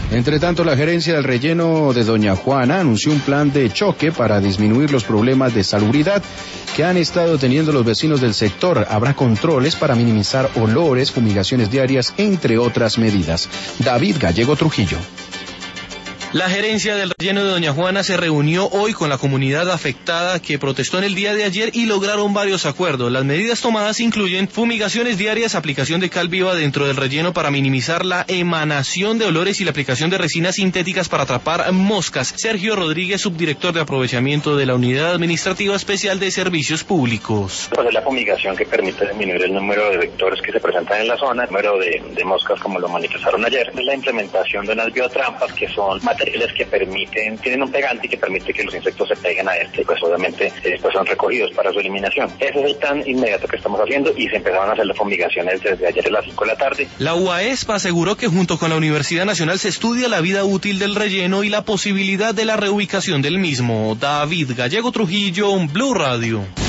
Entre tanto, la gerencia del relleno de Doña Juana anunció un plan de choque para disminuir los problemas de salubridad que han estado teniendo los vecinos del sector. Habrá controles para minimizar olores, fumigaciones diarias, entre otras medidas. David Gallego Trujillo. La gerencia del relleno de Doña Juana se reunió hoy con la comunidad afectada que protestó en el día de ayer y lograron varios acuerdos. Las medidas tomadas incluyen fumigaciones diarias, aplicación de cal viva dentro del relleno para minimizar la emanación de olores y la aplicación de resinas sintéticas para atrapar moscas. Sergio Rodríguez, subdirector de aprovechamiento de la Unidad Administrativa Especial de Servicios Públicos. Pues es la fumigación que permite disminuir el número de vectores que se presentan en la zona, el número de moscas como lo manifestaron ayer. Es la implementación de unas biotrampas que son materiales que tienen un pegante y que permite que los insectos se peguen a este, pues obviamente después son recogidos para su eliminación. Ese es el plan inmediato que estamos haciendo y se empezaron a hacer las fumigaciones desde ayer a las 5 de la tarde. La UAESPA aseguró que junto con la Universidad Nacional se estudia la vida útil del relleno y la posibilidad de la reubicación del mismo. David Gallego Trujillo, Blue Radio.